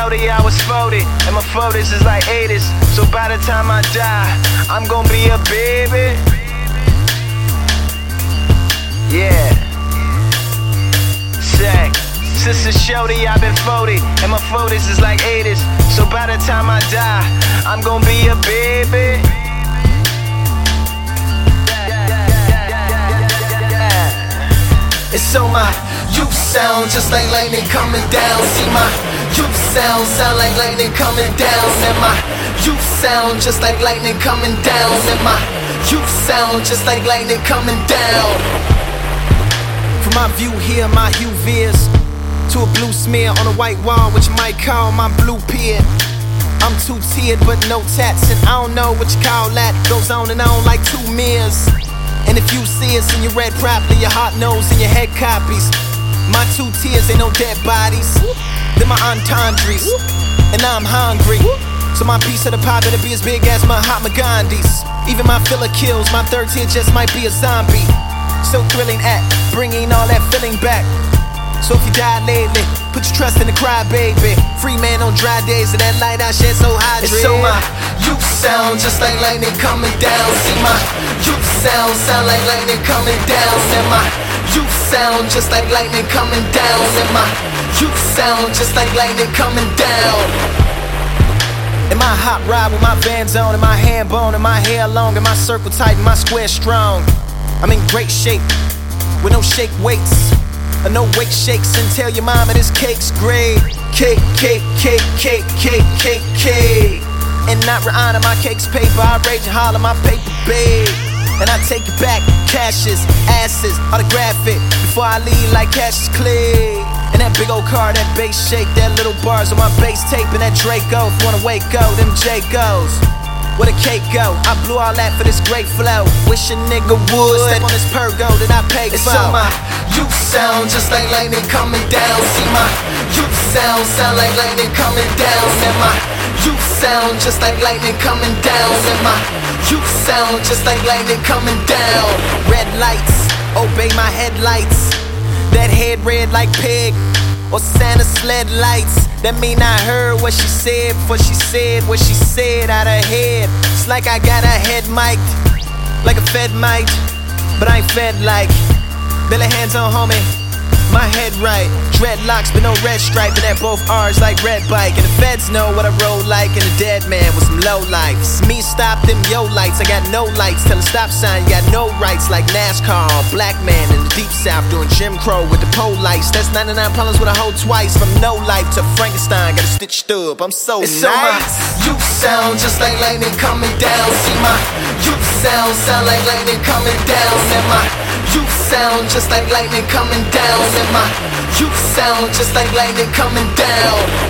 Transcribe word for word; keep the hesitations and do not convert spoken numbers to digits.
shorty, I was forty, and my forties is like eighties. So by the time I die, I'm gonna be a baby. Yeah. Check. Sister shorty, I've been forty, and my forties is like eighties. So by the time I die, I'm gonna be a baby. It's on my youth sound, just like lightning coming down. See my youth sound, sound like lightning coming down. And my youth sound, just like lightning coming down. And my youth sound, just like lightning coming down. From my view here, my hue veers to a blue smear on a white wall, which you might call my blue pier. I'm two-tiered but no tats, and I don't know what you call that. Goes on and on like two mirrors. And if you see us and you read properly, your heart knows and your head copies. My two tears ain't no dead bodies, they're my entendres, and I'm hungry. So my piece of the pie better be as big as Mahatma Gandhi's. Even my filler kills, my third tier just might be a zombie. So thrilling act, bringing all that feeling back. So if you die lately, put your trust in the cry, baby. Free man on dry days, and that light I shed so hydrated. It's on my youth sound, just like lightning coming down. See my youth sound, sound like lightning coming down. And my youth sound, just like lightning coming down. And my youth sound, just like lightning coming down. In my hot ride with my Vans on, and my hand bone, and my hair long, and my circle tight, and my square strong. I'm in great shape, with no shake weights, or no weight shakes, and tell your mama this cake's great. Cake, cake, cake, cake, cake, cake, cake. And not Rihanna, my cake's paper, I rage and holler my paper babe. And I take it back, cashes, asses, autograph it before I leave like Cassius Clay. And that big old car, that bass shake, that little bars on my bass tape, and that Draco. If you wanna wake go, them Jacos. Where the cake go? I blew all that for this great flow. Wish a nigga would step on this pergo that I paid for. It's on my youth sound, just like lightning coming down. See my youth sound, sound like lightning coming down. And my youth sound, just like lightning coming down. And my youth sound, just like lightning coming down. Red lights, obey my headlights. That head red like pig, or Santa sled lights. That mean I heard what she said before she said what she said out her head. It's like I got her head mic'd, like a fed mic, but I ain't fed like. Billy hands on homie, my head right. Dreadlocks but no red stripe, and that both R's like red bike. And the feds know what I roll like, and the dead man with some low lights. Me stop them yo lights, I got no lights. Tell a stop sign, you got no rights like NASCAR. Black man in the deep south doing Jim Crow with the pole lights. That's ninety-nine problems with a hoe twice. From no life to Frankenstein, got a stitched up, I'm so it's nice. So my youth sound, just like lightning coming down. See my youth sound, sound like lightning coming down. And my youth sound, just like lightning coming down. And my youth sound, just like lightning coming down.